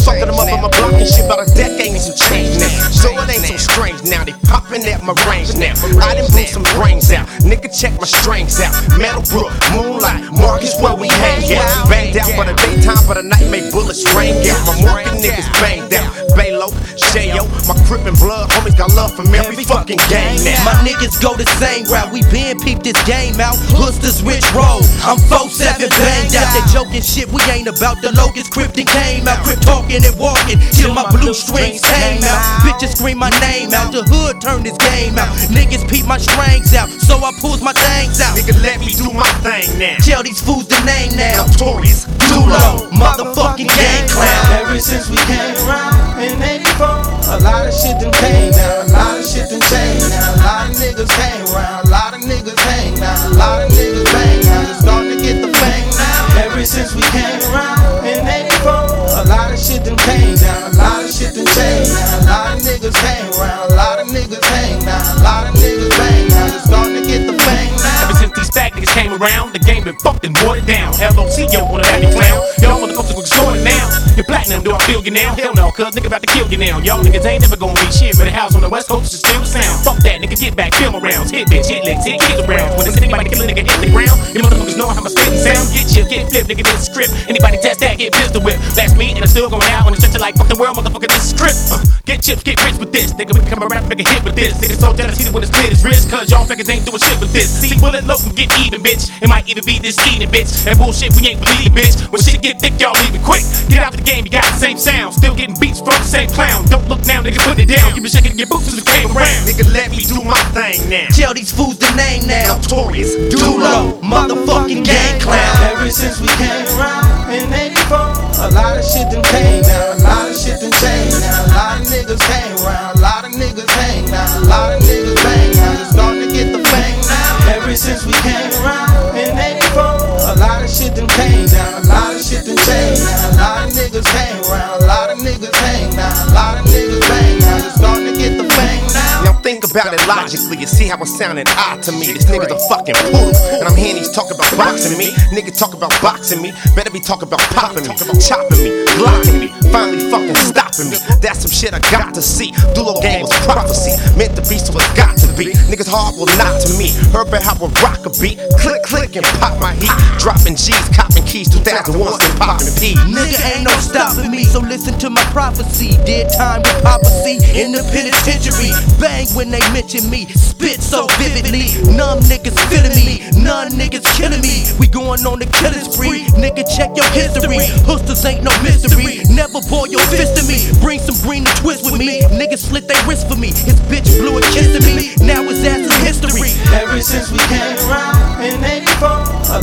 Fucking them up on my block and shit, about a decade and some change now. So it ain't so strange now, they popping at my range now. I done blew some brains out, nigga check my strings out. Meadowbrook, Moonlight, Marcus where we hang out. Banged out for the daytime, for the night make bullets rain out. My market niggas banged out. Baylo, Shayo, my Crip and Blood homies got love from every fucking gang now. My niggas go the same route, we been peeped this game out. Hustlers rich roll, I'm 4-7 banged out. That joking shit, we ain't about the locust. Krypton came out, Crip talking and walking till my blue strings came out. Bitches scream my name out, the hood turned this game out. Niggas peep my strings out, so I pulls my things out. Nigga, let me do my thing now. Tell these fools the name now. Notorious, Dulo, motherfucking gang clown. Ever since we came around in '84, a lot of shit done came down, a lot of shit done changed now. A lot of niggas came around, a lot of niggas hang now, a lot of niggas bang now. It's starting to get the fame now. Ever since we came around in '84, a lot of shit done came down, a lot of shit done changed now. A lot of niggas came around, a lot of niggas hang now, a lot of niggas bang now. It's starting to get the fame now. Ever since these fat niggas came around, the game been fucked and watered down. LOCO wanna have me clown. Y'all motherfuckers will destroy it now. You're platinum, do I feel you now? Hell no, cuz nigga about to kill you now. Y'all niggas ain't never gonna be shit, but the house on the west coast is still the sound. Fuck that, nigga, get back, film arounds. Hit bitch, hit licks, hit kids around. When it's anybody kill a nigga, hit the ground. You motherfuckers know how my spitting sound. Get chill, get flipped, nigga, this script. Anybody test that, get pistol whip. That's me, and I'm still going out on the stretch like fuck the world, motherfucker, this is script. Get chips, get rich with this. Nigga, we come around, make a hit with this. Niggas so jealous, he when it's split his wrist. Cause y'all figures ain't doing shit with this. See, bullet low and get even, bitch. It might even be this eating, bitch. That bullshit we ain't believing, bitch. When shit get thick, y'all leave it quick. Get out the game, you got the same sound. Still getting beats from the same clown. Don't look now, nigga, put it down. You been shaking your boots since we came around. Nigga, let me do my thing now. Tell these fools the name now. Notorious, Dulo, motherfucking gang clown. Ever since we came around in '84, a lot of shit done came down, a lot of shit done changed now. A lot of niggas came around, a lot of niggas hang now, a lot of niggas bang now. It's starting to get the fame now. Ever since we came around in '84, a lot of shit done came down, a lot of shit done changed now. A lot of niggas came around, a lot of niggas hang now, a lot of niggas bang now. It's starting to get the fame now. Now think about it logically, you see how it sounded odd to me. This nigga's a fucking fool, and I'm hearing he's talking about boxing me. Nigga talk about boxing me, better be talking about popping me, chopping me, blocking me, finally fucking stopping me. That's some shit I got to see. Dulo game was prophecy, meant to be so it got to be. Niggas hard will not to me. Heard about how I rock a beat, click click and pop my heat. Dropping G's, copping keys, 2001 still popping P. Nigga ain't no stopping me, so listen to my prophecy. Did time with Papa C in the penitentiary. Bang when they mention me, spit so vividly. Numb niggas feeling me, none niggas killing me. We going on the killing spree, nigga check your history. Hustlers ain't no mystery, never pour your fist to me. Bring some green and twist with me, niggas slit they wrist for me. His bitch blew a kiss to me, now his ass is history. Ever since we came around in '84, a